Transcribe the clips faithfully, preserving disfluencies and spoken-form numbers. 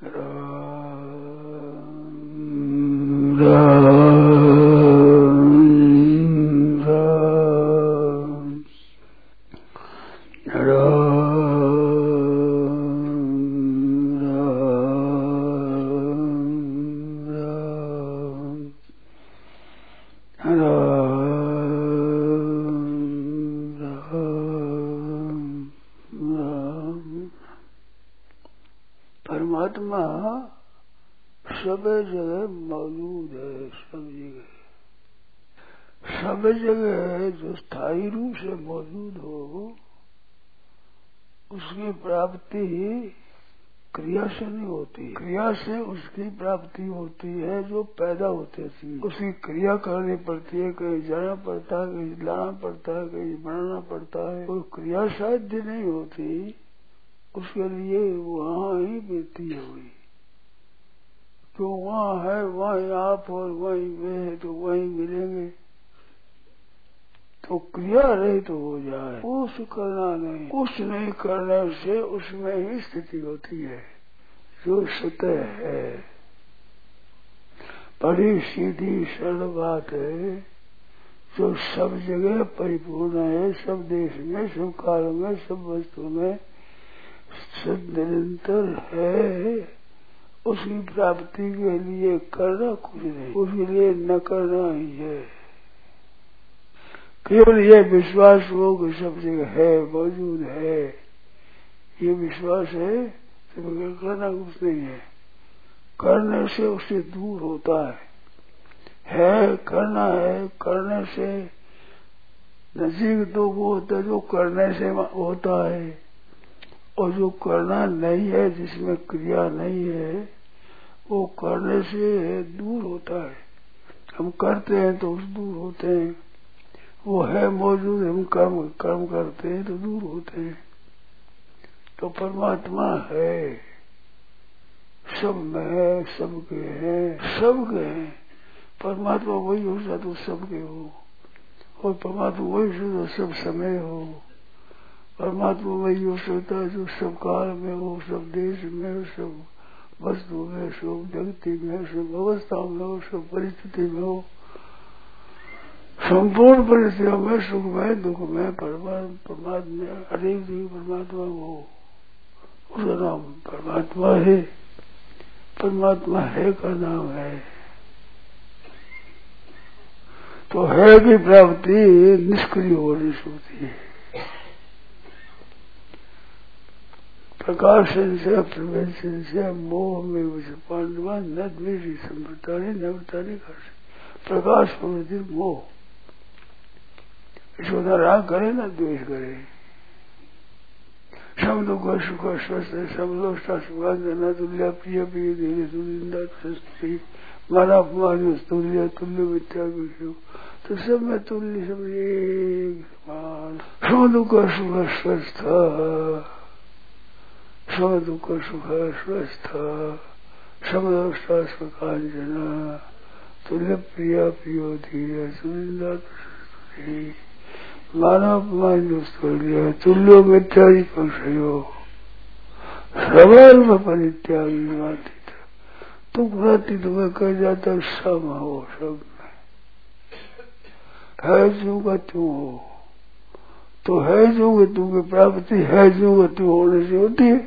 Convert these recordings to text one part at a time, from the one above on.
परमात्मा सब जगह मौजूद है, सब जगह सब जगह जो स्थायी रूप से मौजूद हो उसकी प्राप्ति क्रिया से नहीं होती, क्रिया से उसकी प्राप्ति होती है जो पैदा होते हैं। उसकी क्रिया करनी पड़ती है, कहीं जाना पड़ता है, कहीं लाना पड़ता है, कहीं बनाना पड़ता है। कोई क्रिया साध्य नहीं होती, उसके लिए वहाँ ही मिलती है हुई। तो वहाँ है वहीं आप और वहीं वे है तो वहीं मिलेंगे। तो क्रिया रही तो हो जाए, कुछ करना नहीं, कुछ नहीं करने से उसमें ही स्थिति होती है जो सतह है। बड़ी सीधी सरल बात है जो सब जगह परिपूर्ण है, सब देश में, सब काल में, सब वस्तु में सब निरंतर है। उसकी प्राप्ति के लिए करना कुछ नहीं, उसके लिए न करना ही है। केवल ये विश्वास हो कि सब जगह है, मौजूद है, ये विश्वास है तो करना कुछ नहीं है। करने से उससे दूर होता है, है करना है, करने से नजीक तो वो होता है जो करने से होता है, और जो करना नहीं है, जिसमें क्रिया नहीं है, वो करने से दूर होता है। हम करते हैं तो उस दूर होते हैं, वो है मौजूद, हम कर्म कर्म करते हैं तो दूर होते हैं। तो परमात्मा है, सब में है, सबके है, सबके है। परमात्मा वही हो जाए तो सबके हो, और परमात्मा वही हो सब समय हो। परमात्मा वही हो सकता है जो सब काल में हो, सब देश में हो, सब वस्तु में, सब जगती में, सब अवस्था में हो, सब परिस्थिति में हो, संपूर्ण परिस्थितियों में, सुख में, दुख में, परमात्मा अनेक जीव परमात्मा हो, उसका नाम परमात्मा है। परमात्मा है का नाम है। तो है की प्राप्ति निष्क्रिय होने से होती है। प्रकाशन से, प्रवेशन से, मोह में उसे पांडवा न द्वेषी संप्रदाय न बताने का प्रकाश प्रवृत्ति मोह। यशोदा राग करे ना द्वेष करे। सब दुख सुख स्वस्थ सब लोष्टा सुखांजना तुल्य प्रिय प्रिय धीरे सुनिंदा स्तुति माना अपमान तुल्य तुल्य मिथ्या विषय। तो सब में तुल्य सब एक समान। सब दुख सुख स्वस्थ, सब दुख सुख स्वस्थ, सब लोष्टा सुखांजना तुल्य प्रिय प्रिय धीरे सुनिंदा स्तुति मानव तुल्यो मिथ्यादि संशयो सवाल में परित्यागी मातित। तुम प्रति तुम्हें कह जाता सम हो, सब में है जो का तू हो। तो है जो कि तू की प्राप्ति है जो कि तू होने से होती है,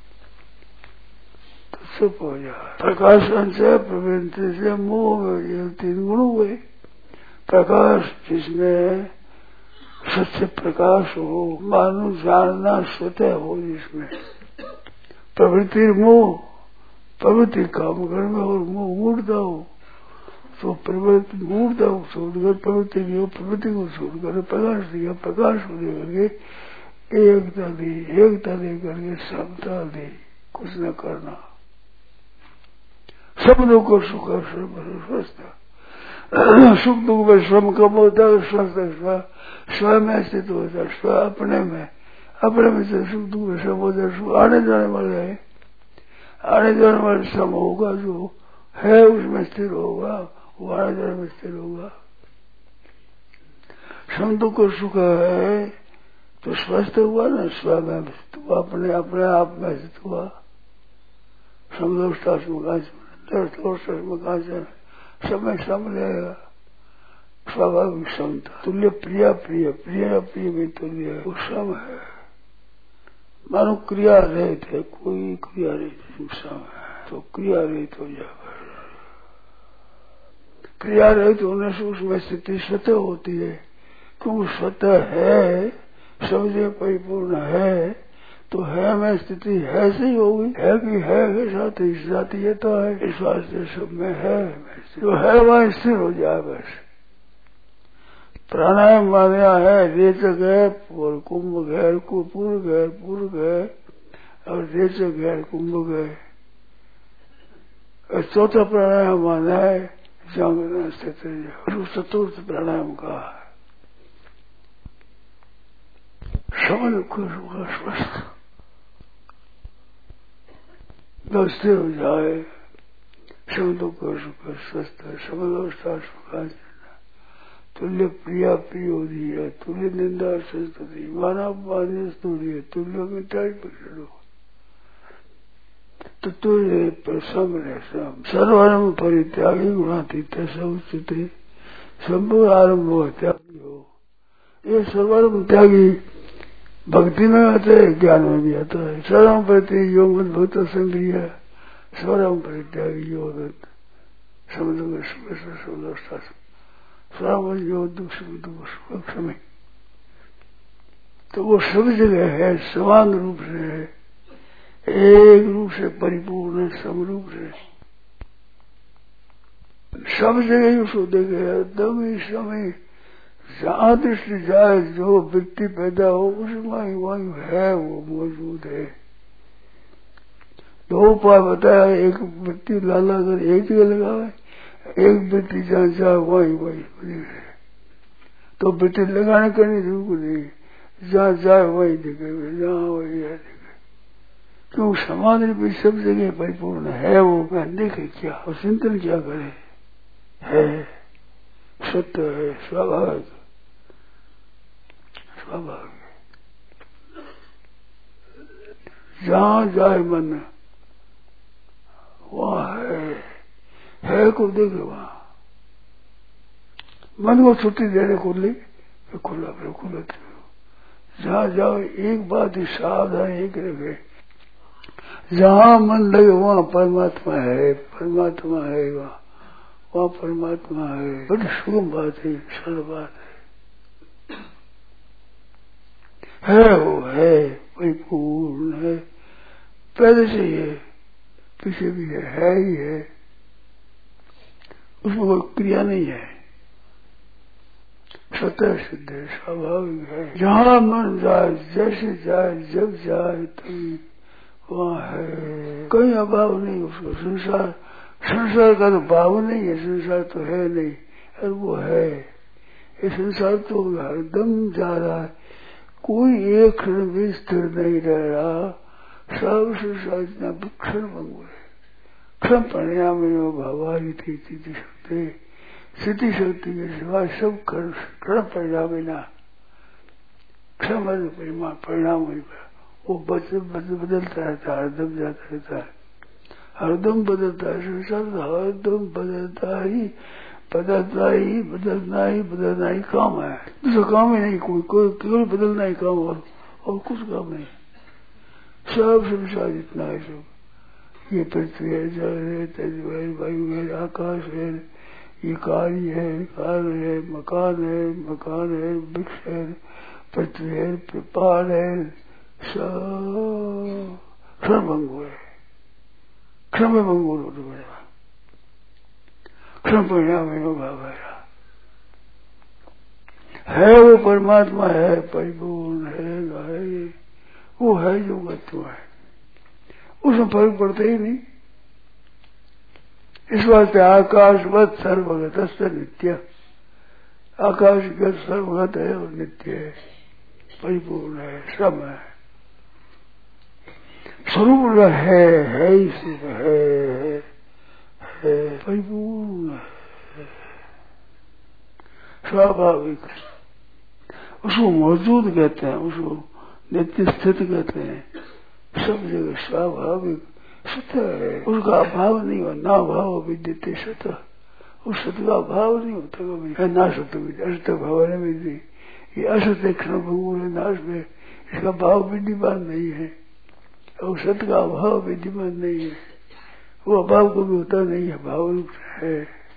तो सब हो जाए। प्रकाशन से, प्रवृत्ति से, मोह में ये तीन गुण हुए। प्रकाश जिसमें सत्य प्रकाश हो, मानो जानना सत्य हो, जिसमें प्रवृत्ति मोह, प्रवृत्ति काम करने और मोह मूर्ता हो, तो प्रवृत्ति मूर्ता हो छोड़कर प्रवृत्ति की हो, प्रवृत्ति को छोड़कर प्रकाश दिया, प्रकाश को दे करके एकता दी, एकता दे करके समता दी, कुछ न करना। शब्दों को सुख स्वस्थ, सुख दुख में श्रम कम होता है, स्वस्थ स्व में स्थित होता है, स्व अपने में, अपने में से सुख दुख में श्रम होता है। आने जाने वाले है, आने जाने वाले श्रम होगा, जो है उसमें स्थिर होगा, वो आने जाने में स्थिर होगा। श्रम दुख को सुख है तो स्वस्थ हुआ ना, स्व में स्थित हुआ, अपने अपने आप में स्थित हुआ। समदोष्टात्मक दर्शोष्टात्मक समय सम रहेगा। स्वाभाविक समता तुल्य प्रिया प्रिय प्रिय प्रिय में तुल्य वो सम है। मानो क्रिया रहित है, कोई क्रिया रहित सम है तो क्रिया रहित हो जाएगा। क्रिया रहित होने से उसमें स्थिति स्वतः होती है, क्योंकि स्वतः है, समझे परिपूर्ण है, तो है में स्थिति है से ही होगी। है कि है के साथ ही जाती है तो है, इस वास्ते सब में है, जो है वह स्थिर हो जाए बस। प्राणायाम मान्या है, रेचक है और कुंभ है, पूर्व है पूर्व है और रेचक है कुंभ है। चौथा प्राणायाम माना है जागरण स्थित चतुर्थ प्राणायाम का समझ खुश होगा स्वस्थ स्थिर हो जाए। शब्दों को सुख स्वस्थ समझोस्ता सुखा तुल्य प्रिया प्रिय होती है, तुल्य निंदा संस्तुति माना मान्य स्तूर्य तुल्य मिटाई पकड़ो तो तुल्य प्रसम रसम सर्वारंभ परित्यागी गुणातीत समुचित संभव आरंभ हो त्यागी हो। ये सर्वारंभ त्यागी भक्ति में आता है, ज्ञान में भी आता है। सर्वम प्रति योग भूत संक्रिय सर्वम परित्यागी योग समुद्र समुद्र सर्व योग दुख दुख समय तो वो सब जगह है, समान रूप से है, एक रूप से परिपूर्ण समरूप से सब जगह ही उसको देखे तब ही समय जहाँ दृष्टि जाए जो वृत्ति पैदा हो उसमें वही है, वो मौजूद है। दो उपाय बताया, एक वृत्ति लाला कर एक जगह लगाए, एक वृत्ति जहाँ जाए वही वही तो वृत्ति लगाने का नहीं जरूर नहीं, जहाँ जाए वही दिखे, जहाँ वही है दिखे, क्यों समाधि भी सब जगह परिपूर्ण है। वो क्या देखे क्या और चिंतन क्या करे, है सत्य है, स्वाभाविक स्वाभाविक जहाँ जाए मन वहाँ है, है को देखे वहाँ मन को छुट्टी देने को ले खुला फिर खुला जहाँ जाओ एक बात ही सावधान एक रखे, जहाँ मन लगे वहाँ परमात्मा है, परमात्मा है वहाँ वहाँ परमात्मा है। बड़ी सुगम बात है, सरल बात है, है वो है परिपूर्ण है, पहले से ही है, पीछे भी है, है ही है, उसमें कोई क्रिया नहीं है, स्वतः सिद्ध है, स्वाभाविक है। जहाँ मन जाए, जैसे जाए, जब जाए तभी वहाँ है, कहीं अभाव नहीं उसको। संसार संसार का तो भाव नहीं है, संसार तो है नहीं, और वो है। ये संसार तो हरदम जा रहा है, कोई एक क्षण भी स्थिर नहीं रह रहा, सब संसार इतना क्षण भंगुर है। क्षण परिणाम भावारी थी स्थिति शक्ति स्थिति शक्ति के सिवाय सब क्षण परिणाम ना क्षण परिणाम परिणाम वो बदल बदलता रहता है, हरदम जाता रहता है, हरदम बदलता है। संसार हरदम बदलता ही बदलता ही बदलना ही बदलना ही काम है, दूसरा काम ही नहीं कोई, कोई केवल बदलना ही काम और, और कुछ काम नहीं। सब संसार जितना है सब, ये पृथ्वी है, जल है, तेज है, वायु है, आकाश है, ये कार्य है, कार्य है, मकान है, मकान है, वृक्ष है, पृथ्वी है, पहाड़ है, सब क्षण भंगुर है, क्षण में भंगुर हो तो बड़ा क्षण परिणाम है भाव है, वो परमात्मा है, परिपूर्ण है, है वो है जो तत्व है, उसमें फर्क पड़ता ही नहीं। इस वास्ते आकाशवत सर्वगत नित्य, आकाशगत सर्वगत है और नित्य है, परिपूर्ण है, सम है, स्वरूप है, है ही सिर्फ है, है परिपूर्ण है, स्वाभाविक, उसको मौजूद कहते हैं, उसको नित्य स्थित कहते हैं, सब जगह स्वाभाविक सत्य है, उसका अभाव नहीं हो, ना भाव विद्यते सत, उस सत्य का भाव नहीं होता कभी, है ना सत्य विद्य असत्य भाव है विधि, ये असत्य क्षण भंगुर नाश में इसका भाव विद्यमान नहीं है, और सत्य का अभाव विद्यमान नहीं है, वो अभाव को भी होता नहीं है, भाव रूप है।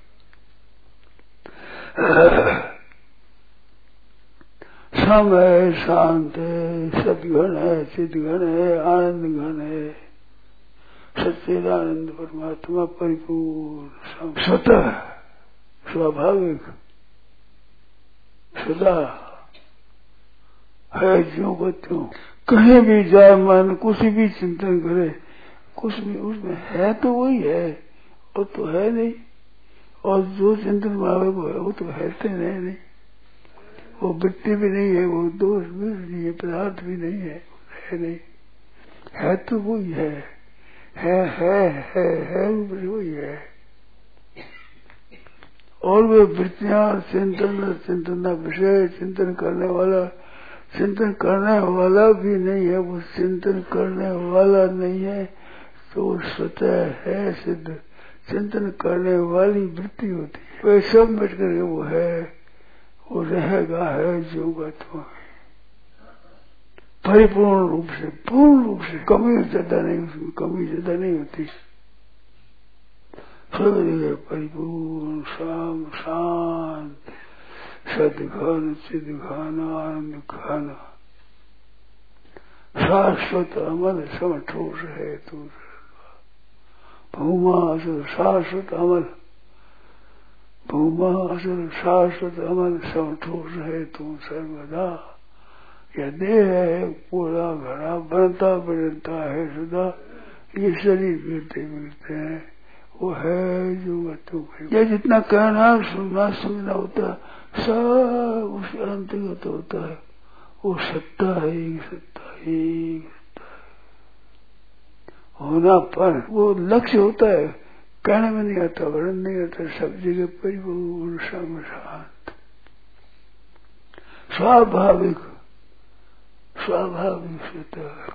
सम है, शांत है, सदगण है, चिदगण है, आनंद घन है, सच्चिदानंद परमात्मा परिपूर्ण स्वतः स्वाभाविक सदा है, ज्यों को त्यों, कहीं भी जाए मन, कुछ भी चिंतन करे, कुछ भी उसमें है तो वही है, वो तो है नहीं, और जो चिंतन भावे वो है वो तो है तो नहीं, नहीं वो वृत्ति भी नहीं है, वो दोष भी नहीं है, पदार्थ भी नहीं है, है नहीं, है तो वही है, है है है है वही है। और वे वृत्तियां चिंतन चिंतन विषय चिंतन करने वाला चिंतन करने वाला भी नहीं है, वो चिंतन करने वाला नहीं है तो स्वतः है सिद्ध, चिंतन करने वाली वृत्ति होती है, वे सब मिट करके वो है, वो रहेगा है जो का तो परिपूर्ण रूप से, पूर्ण रूप से, कमी ज्यादा नहीं, उसमें कमी ज्यादा नहीं होती, सब परिपूर्ण शाम शांत सदघन चिदघन आनंद घन शाश्वत अमल सम ठोस है तू भूमा असुर शाश्वत अमल, भूमा असुर शाश्वत अमल सम ठोस है तू सर्वदा, यह देह है पूरा घड़ा बनता बनता है सदा, ये शरीर गिरते गिरते हैं, वो है जो तू है, जितना कहना सुनना सुनना होता सब उसके अंतर्गत होता है, वो सत्ता है, सत्ता है, सत्ता है होना, पर वो लक्ष्य होता है, कहने में नहीं आता, वर्णन नहीं आता, सब जगह परिपूर्ण सम शांत स्वाभाविक स्वाभाविक सत्ता,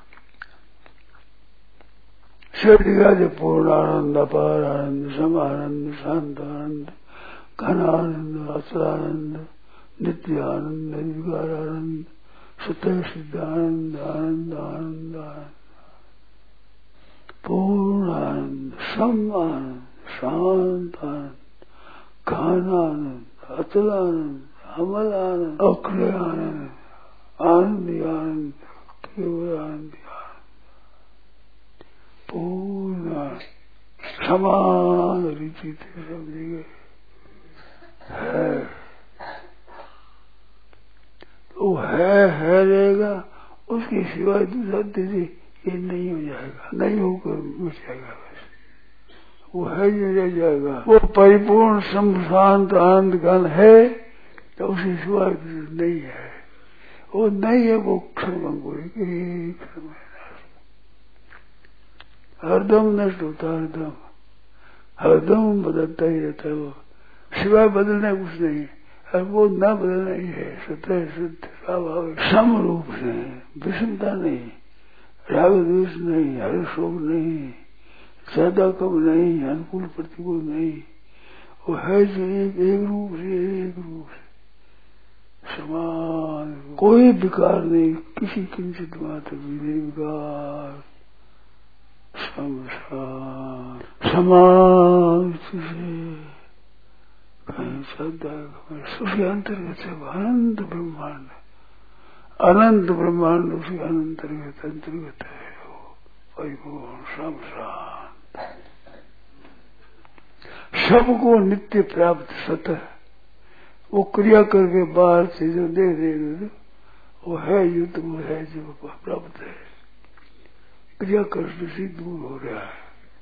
सब जगह पूर्ण आनंद, अपार आनंद, सम आनंद, शांत आनंद, घन आनंद, अचलानंद, नित्य आनंद, निर्विकार आनंद, स्वतः सिद्ध आनंद, आनंद आनंद आनंद, पूर्ण आनंद, सम आनंद, शांत आनंद, घन आनंद, अचल आनंद, अमल आनंद, अक्रिय आनंद, आनंद आनंद, केवल आनंद आनंद, पूर्ण समान रीति से समझेंगे है, वो है है रहेगा, उसकी सिवाय दूसरा दीदी ये नहीं हो जाएगा, नहीं होकर मिट जाएगा, बस वो है ये रह जाएगा, वो परिपूर्ण सम शांत आनंद घन है, तो उसकी सिवाय नहीं है, वो नहीं है, वो क्षण भंगुर क्षण हरदम नष्ट होता, हरदम हरदम बदलता ही रहता है, वो सिवाय बदलने कुछ नहीं है, और वो न बदलना ही है, स्वतः शुद्ध स्वाभाविक सम रूप से, विषमता नहीं, राग द्वेष नहीं, हर्ष शोक नहीं, ज्यादा कम नहीं, अनुकूल प्रतिकूल नहीं, वो है जो एक एक रूप से एक रूप से समान, कोई विकार नहीं, किसी किंचित मात्र भी निर्विकार समान से कहीं शब्द उसके अंतर्गत है, अनंत ब्रह्मांड, अनंत ब्रह्मांड उसके अंतर्गत अंतर्गत है, परिपूर्ण शांत, सबको नित्य प्राप्त सतह, वो क्रिया करके बाहर से जो दे दे वो है युद्ध, वो है जो प्राप्त है, क्रिया करने से दूर हो रहा है,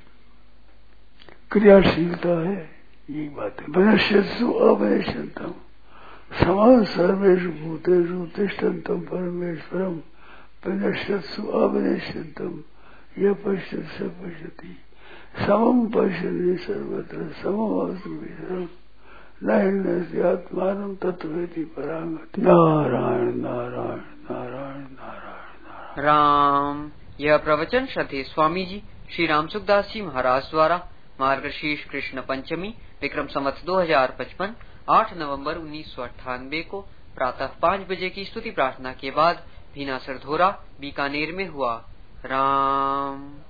क्रियाशीलता है, यही बात है। वनश्यत्सु अवनश्यंतम समान सर्वेषु भूतेषु तिष्ठन्तम परमेश्वरम वनश्यत्सु अवनश्यंतम यह पश्यति स पश्यति समम पश्यति सर्वत्र समम न आत्मानं तत्वेति परांगति। नारायण नारायण नारायण नारायण नारायण। राम। यह प्रवचन श्री स्वामी जी श्री राम सुखदास जी महाराज द्वारा मार्गशीर्ष कृष्ण पंचमी विक्रम संवत दो हजार पचपन आठ नवंबर उन्नीस सौ अट्ठानबे को प्रातः पाँच बजे की स्तुति प्रार्थना के बाद भीना सरधोरा बीकानेर में हुआ। राम